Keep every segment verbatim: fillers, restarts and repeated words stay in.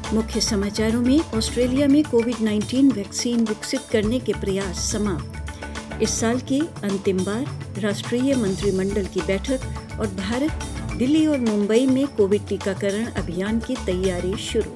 मुख्य समाचारों में ऑस्ट्रेलिया में कोविड नाइन्टीन वैक्सीन विकसित करने के प्रयास समाप्त। इस साल की अंतिम बार राष्ट्रीय मंत्रिमंडल की बैठक और भारत, दिल्ली और मुंबई में कोविड टीकाकरण अभियान की तैयारी शुरू।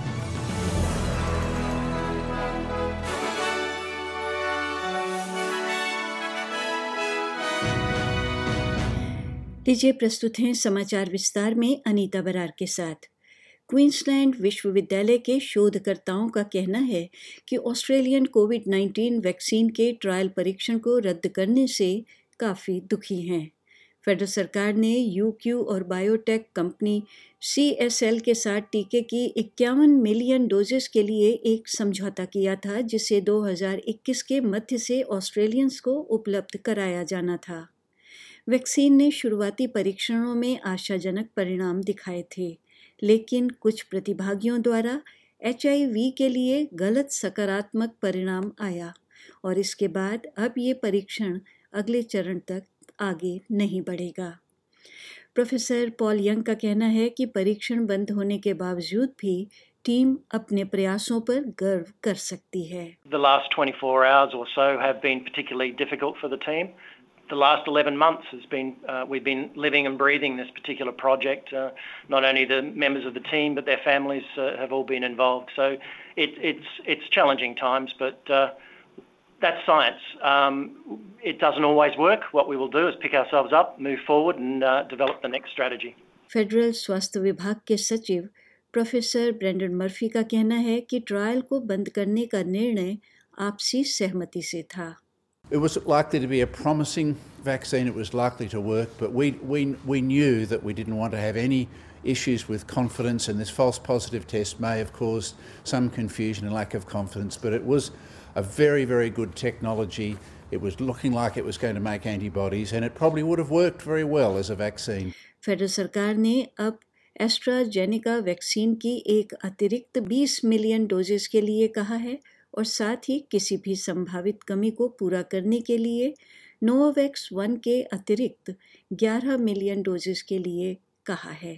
लीजिए प्रस्तुत हैं समाचार विस्तार में अनीता बरार के साथ। क्वींसलैंड विश्वविद्यालय के शोधकर्ताओं का कहना है कि ऑस्ट्रेलियन कोविड नाइन्टीन वैक्सीन के ट्रायल परीक्षण को रद्द करने से काफ़ी दुखी हैं। फेडरल सरकार ने यूक्यू और बायोटेक कंपनी सीएसएल के साथ टीके की इक्यावन मिलियन डोजेस के लिए एक समझौता किया था, जिसे दो हज़ार इक्कीस के मध्य से ऑस्ट्रेलियंस को उपलब्ध कराया जाना था। वैक्सीन ने शुरुआती परीक्षणों में आशाजनक परिणाम दिखाए थे, लेकिन कुछ प्रतिभागियों द्वारा एचआईवी के लिए गलत सकारात्मक परिणाम आया और इसके बाद अब ये परीक्षण अगले चरण तक आगे नहीं बढ़ेगा। प्रोफेसर पॉल यंग का कहना है कि परीक्षण बंद होने के बावजूद भी टीम अपने प्रयासों पर गर्व कर सकती है। The last twenty-four hours or so have been particularly difficult for the team. The last eleven months has been, uh, we've been living and breathing this particular project. Uh, not only the members of the team, but their families uh, have all been involved. So it, it's, it's challenging times, but uh, that's science. Um, it doesn't always work. What we will do is pick ourselves up, move forward and uh, develop the next strategy. Federal स्वास्थ्य विभाग के सचिव professor Brendon Murphy का कहना है कि trial को बंद करने का निर्णय आपसी सहमति से था। It was likely to be a promising vaccine, it was likely to work, but we, we, we knew that we didn't want to have any issues with confidence, and this false positive test may have caused some confusion and lack of confidence, but it was a very, very good technology. It was looking like it was going to make antibodies, and it probably would have worked very well as a vaccine. Federal सरकार ने अब AstraZeneca vaccine की एक अतिरिक्त बीस million doses के लिए कहा है और साथ ही किसी भी संभावित कमी को पूरा करने के लिए नोवावैक्स वन के अतिरिक्त ग्यारह मिलियन डोजेस के लिए कहा है।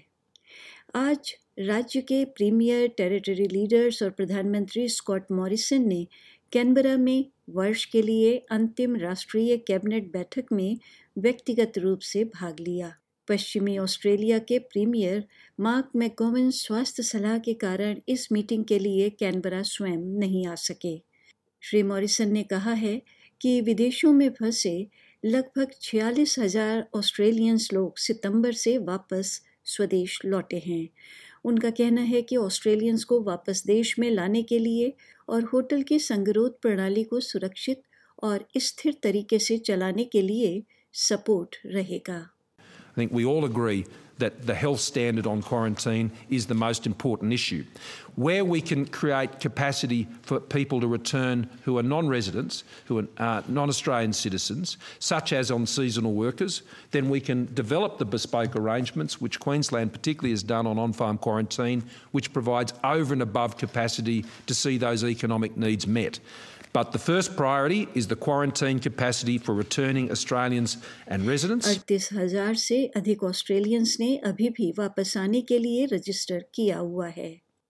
आज राज्य के प्रीमियर, टेरिटरी लीडर्स और प्रधानमंत्री स्कॉट मॉरिसन ने कैनबरा में वर्ष के लिए अंतिम राष्ट्रीय कैबिनेट बैठक में व्यक्तिगत रूप से भाग लिया। पश्चिमी ऑस्ट्रेलिया के प्रीमियर मार्क मैकगोवन स्वास्थ्य सलाह के कारण इस मीटिंग के लिए कैनबरा स्वयं नहीं आ सके। श्री मॉरिसन ने कहा है कि विदेशों में फंसे लगभग छियालीस हजार ऑस्ट्रेलियंस लोग सितंबर से वापस स्वदेश लौटे हैं। उनका कहना है कि ऑस्ट्रेलियंस को वापस देश में लाने के लिए और होटल की संगरोध प्रणाली को सुरक्षित और स्थिर तरीके से चलाने के लिए सपोर्ट रहेगा। I think we all agree that the health standard on quarantine is the most important issue. Where we can create capacity for people to return who are non-residents, who are uh, non-Australian citizens, such as on seasonal workers, then we can develop the bespoke arrangements, which Queensland particularly has done on on-farm quarantine, which provides over and above capacity to see those economic needs met. But the first priority is the quarantine capacity for returning Australians and residents. अड़तीस हजार से अधिक Australians ने अभी भी वापस आने के लिए रजिस्टर किया हुआ है।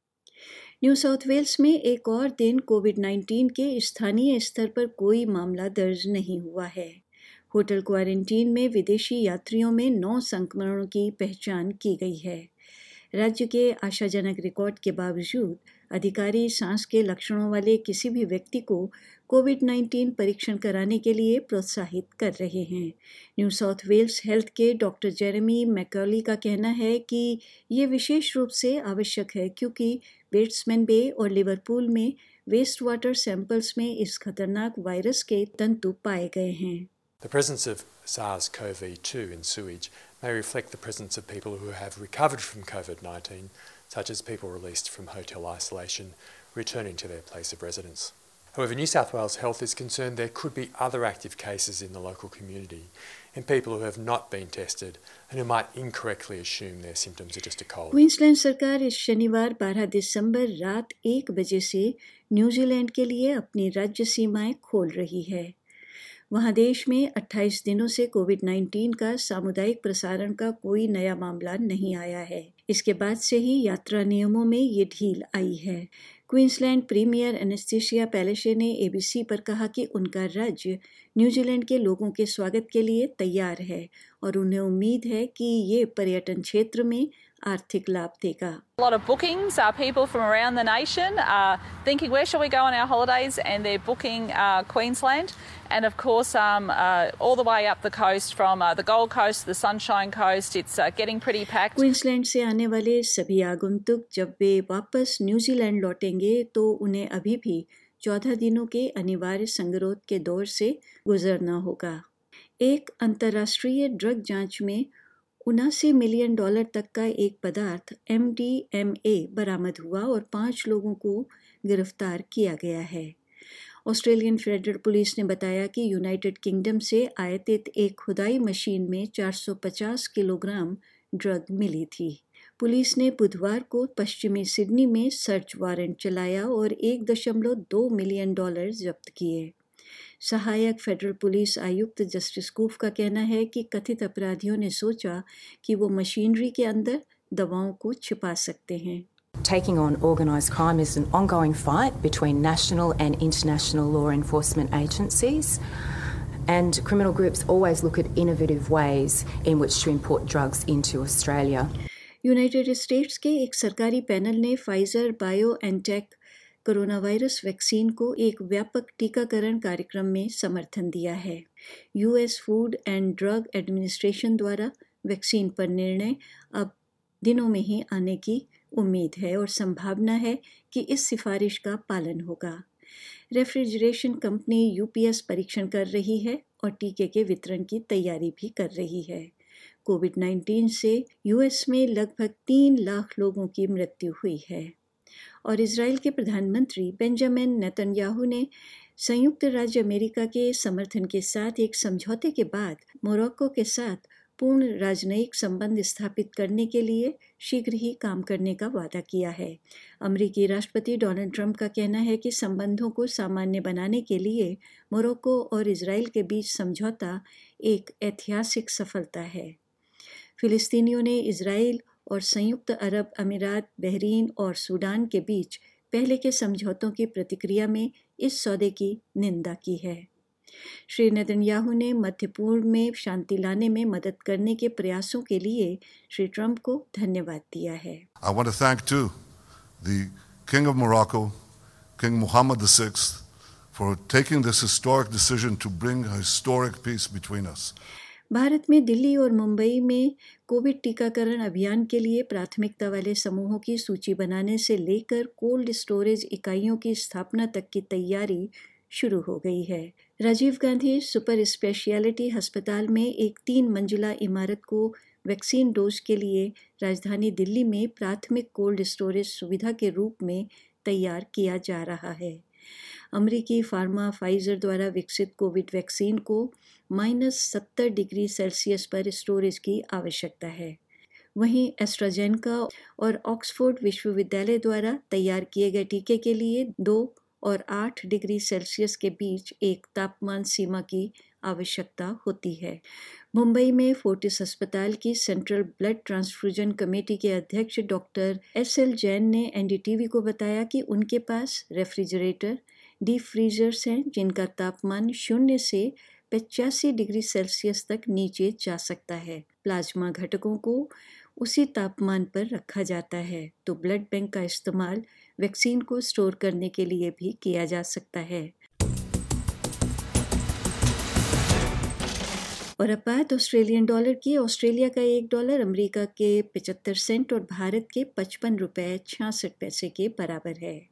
न्यू साउथ वेल्स में एक और दिन कोविड नाइन्टीन के स्थानीय स्तर पर कोई मामला दर्ज नहीं हुआ है। होटल क्वारंटीन में विदेशी यात्रियों में नौ संक्रमणों की पहचान की गई है। राज्य के आशाजनक रिकॉर्ड के बावजूद अधिकारी सांस के लक्षणों वाले किसी भी व्यक्ति को कोविड नाइन्टीन परीक्षण कराने के लिए प्रोत्साहित कर रहे हैं। न्यू साउथ वेल्स हेल्थ के डॉक्टर जेरेमी मैकॉली का कहना है कि ये विशेष रूप से आवश्यक है क्योंकि बेट्समैन बे और लिवरपूल में वेस्ट वाटर सैंपल्स में इस खतरनाक वायरस के तंतु पाए गए हैं। The presence of SARS C o V two in sewage may reflect the presence of people who have recovered from COVID nineteen, such as people released from hotel isolation, returning to their place of residence. However, New South Wales Health is concerned there could be other active cases in the local community in people who have not been tested and who might incorrectly assume their symptoms are just a cold. Queensland सरकार इस शनिवार बारह दिसंबर रात एक बजे से New Zealand के लिए अपनी राज्य सीमाएं खोल रही है। वहाँ देश में अट्ठाईस दिनों से कोविड नाइन्टीन का सामुदायिक प्रसारण का कोई नया मामला नहीं आया है। इसके बाद से ही यात्रा नियमों में ये ढील आई है। क्वींसलैंड प्रीमियर एनेस्थीसिया पैलेशे ने एबीसी पर कहा कि उनका राज्य न्यूजीलैंड के लोगों के स्वागत के लिए तैयार है और उन्हें उम्मीद है कि ये पर्यटन क्षेत्र में आर्थिक लाभ देगा। A lot of bookings, uh, people from around the nation are thinking where shall we go on our holidays, and they're booking uh, Queensland, and of course um, uh, all the way up the coast from uh, the Gold Coast, the Sunshine Coast, it's uh, getting pretty packed. Queensland से आने वाले सभी आगंतुक जब वे वापस New Zealand लौटेंगे तो उन्हें अभी भी चौदह दिनों के अनिवार्य संगरोध के दौर से गुजरना होगा। एक अंतर्राष्ट्रीय ड्रग जांच में उनासी मिलियन डॉलर तक का एक पदार्थ एम डी एम ए बरामद हुआ और पाँच लोगों को गिरफ्तार किया गया है। ऑस्ट्रेलियन फेडरल पुलिस ने बताया कि यूनाइटेड किंगडम से आयातित एक खुदाई मशीन में चार सौ पचास किलोग्राम ड्रग मिली थी। पुलिस ने बुधवार को पश्चिमी सिडनी में सर्च वारंट चलाया और एक दशमलव दो मिलियन डॉलर जब्त किए। सहायक फेडरल पुलिस आयुक्त जस्टिस कूफ का कहना है कि कथित अपराधियों ने सोचा कि वो मशीनरी के अंदर दवाओं को छिपा सकते हैं। Taking on organised crime is an ongoing fight between national and international law enforcement agencies, and criminal groups always look at innovative ways in which to import drugs into Australia. United States के एक सरकारी panel ने Pfizer BioNTech corona virus vaccine को एक व्यापक टीकाकरण कार्यक्रम में समर्थन दिया है। US food and drug administration द्वारा वैक्सीन पर निर्णय अब दिनों में ही आने की उम्मीद है और संभावना है कि इस सिफारिश का पालन होगा। रेफ्रिजरेशन कंपनी यूपीएस परीक्षण कर रही है और टीके के वितरण की तैयारी भी कर रही है। कोविड उन्नीस से यूएस में लगभग तीन लाख लोगों की मृत्यु हुई है और इजराइल के प्रधानमंत्री बेंजामिन नेतन्याहू ने संयुक्त राज्य अमेरिका के समर्थन के साथ एक समझौते के बाद मोरक्को के साथ पूर्ण राजनयिक संबंध स्थापित करने के लिए शीघ्र ही काम करने का वादा किया है। अमेरिकी राष्ट्रपति डोनाल्ड ट्रंप का कहना है कि संबंधों को सामान्य बनाने के लिए मोरक्को और इजराइल के बीच समझौता एक ऐतिहासिक सफलता है। फिलिस्तीनियों ने इजराइल और संयुक्त अरब अमीरात, बहरीन और सूडान के बीच पहले के समझौतों की प्रतिक्रिया में इस सौदे की निंदा की है। श्री नेतन्याहू ने मध्य पूर्व में शांति लाने में मदद करने के प्रयासों के लिए श्री ट्रंप को धन्यवाद दिया है। I want to thank too the King of Morocco, King Mohammed the sixth, for taking this historic decision to bring a historic peace between us. Bharat में दिल्ली और मुंबई में कोविड टीकाकरण अभियान के लिए प्राथमिकता वाले समूहों की सूची बनाने से लेकर कोल्ड स्टोरेज इकाइयों की स्थापना तक की तैयारी शुरू हो गई है। राजीव गांधी सुपर स्पेशलिटी अस्पताल में एक तीन मंजिला इमारत को वैक्सीन डोज के लिए राजधानी दिल्ली में प्राथमिक कोल्ड स्टोरेज सुविधा के रूप में तैयार किया जा रहा है। अमेरिकी फार्मा फाइजर द्वारा विकसित कोविड वैक्सीन को माइनस सत्तर डिग्री सेल्सियस पर स्टोरेज की आवश्यकता है। वहीं एस्ट्राजेनेका और ऑक्सफोर्ड विश्वविद्यालय द्वारा तैयार किए गए टीके के लिए दो और आठ डिग्री सेल्सियस के बीच एक तापमान सीमा की आवश्यकता होती है। मुंबई में फोर्टिस अस्पताल की सेंट्रल ब्लड ट्रांसफ्यूजन कमेटी के अध्यक्ष डॉक्टर एस एल जैन ने एनडीटीवी को बताया कि उनके पास रेफ्रिजरेटर, डीप फ्रीजर्स हैं जिनका तापमान शून्य से पचासी डिग्री सेल्सियस तक नीचे जा सकता है। प्लाज्मा घटकों को उसी तापमान पर रखा जाता है, तो ब्लड बैंक का इस्तेमाल वैक्सीन को स्टोर करने के लिए भी किया जा सकता है। और अब बात ऑस्ट्रेलियन डॉलर की। ऑस्ट्रेलिया का एक डॉलर अमेरिका के पचहत्तर सेंट और भारत के पचपन रुपए छियासठ पैसे के बराबर है।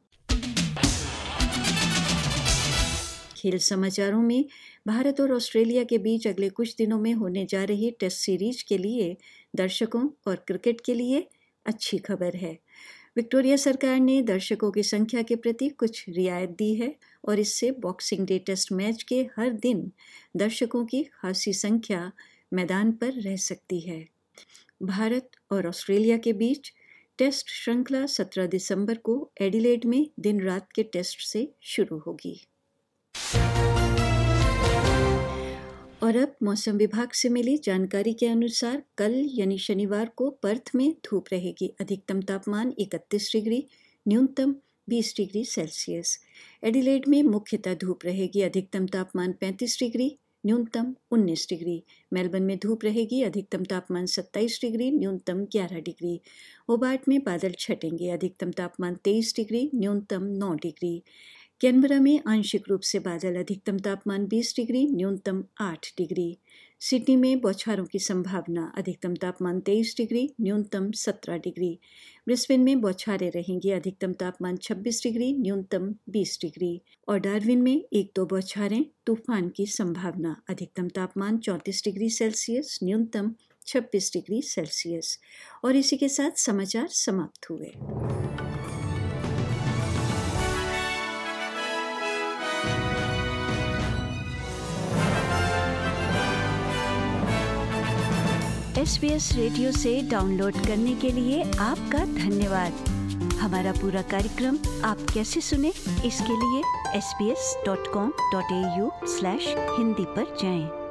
खेल समाचारों में भारत और ऑस्ट्रेलिया के बीच अगले कुछ दिनों में होने जा रही टेस्ट सीरीज के लिए दर्शकों और क्रिकेट के लिए अच्छी खबर है। विक्टोरिया सरकार ने दर्शकों की संख्या के प्रति कुछ रियायत दी है और इससे बॉक्सिंग डे टेस्ट मैच के हर दिन दर्शकों की खासी संख्या मैदान पर रह सकती है। भारत और ऑस्ट्रेलिया के बीच टेस्ट श्रृंखला सत्रह दिसंबर को एडिलेड में दिन रात के टेस्ट से शुरू होगी। और अब मौसम विभाग से मिली जानकारी के अनुसार कल यानी शनिवार को पर्थ में धूप रहेगी। अधिकतम तापमान इकतीस डिग्री, न्यूनतम बीस डिग्री सेल्सियस। एडिलेड में मुख्यतः धूप रहेगी। अधिकतम तापमान पैंतीस डिग्री, न्यूनतम उन्नीस डिग्री। मेलबर्न में धूप रहेगी। अधिकतम तापमान सत्ताईस डिग्री, न्यूनतम ग्यारह डिग्री। होबार्ट में बादल छटेंगे। अधिकतम तापमान तेईस डिग्री, न्यूनतम नौ डिग्री। कैनबरा में आंशिक रूप से बादल। अधिकतम तापमान बीस डिग्री, न्यूनतम आठ डिग्री। सिडनी में बौछारों की संभावना। अधिकतम तापमान तेईस डिग्री, न्यूनतम सत्रह डिग्री। ब्रिस्बेन में बौछारें रहेंगी। अधिकतम तापमान छब्बीस डिग्री, न्यूनतम बीस डिग्री। और डार्विन में एक दो बौछारें, तूफान की संभावना। अधिकतम तापमान चौंतीस डिग्री सेल्सियस, न्यूनतम छब्बीस डिग्री सेल्सियस। और इसी के साथ समाचार समाप्त हुए। एस बी एस रेडियो से डाउनलोड करने के लिए आपका धन्यवाद। हमारा पूरा कार्यक्रम आप कैसे सुने, इसके लिए S B S dot com dot A U slash Hindi पर जाएं।